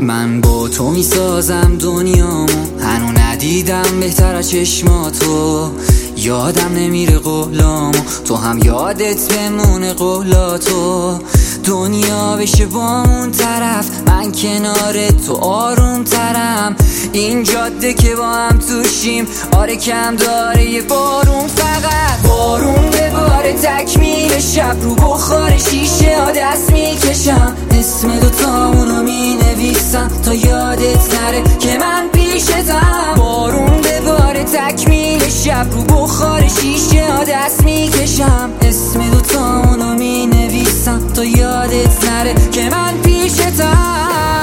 من با تو میسازم دنیامو، هنو ندیدم بهتر از چشماتو. یادم نمیره قولامو، تو هم یادت بمونه قولاتو. دنیا بشه با اون طرف، من کنار تو آروم ترم. این جاده که با هم توشیم، آره کم داره یه بارون، فقط بارون به بار تکمیل شب. رو بخار شیشه ها دست میکشم، اسم دوتامونو مینویسم تا یادت نره که من پیشتم. بارون به بار تکمیل شب، رو بخار شیشه ها دست میکشم، اسم دوتامونو مینویسم تا یادت نره که من پیشتم.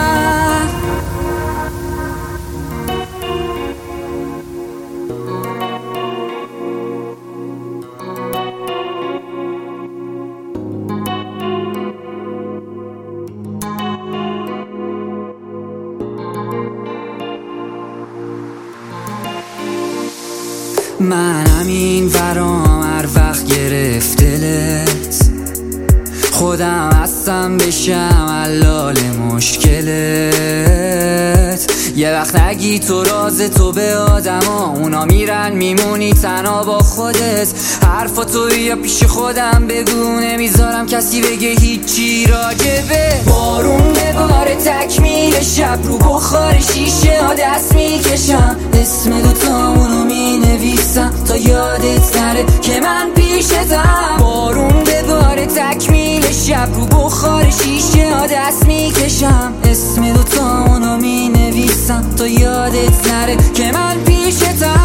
منم این ورام هر وقت گرفت دلت، خودم هستم بشم علال مشکلت. یه وقت نگی تو راز تو به آدما، اونا میرن میمونی تنها با خودت. حرفا تو بیا پیش خودم بگو، نمیذارم کسی بگه هیچی راجبه. بارون به بار تکمیل شب، رو بخار شیشه ها دست میکشم، اسم دوتامونو مینویسم تا یادت نره که من پیشتم. بارون به بار تکمیل شب، رو بخار شیشه ها دست میکشم، اسم دوتامونو مینویسم تا یادت نره که من پیشتم.